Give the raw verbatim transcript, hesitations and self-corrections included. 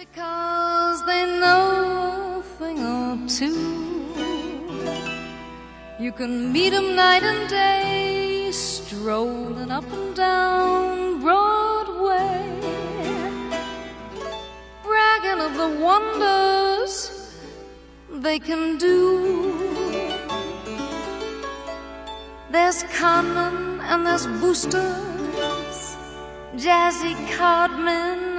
Because they know a thing or two. You can meet 'em night and day, strolling up and down Broadway, bragging of the wonders they can do. There's conmen and there's boosters, jazzy cardmen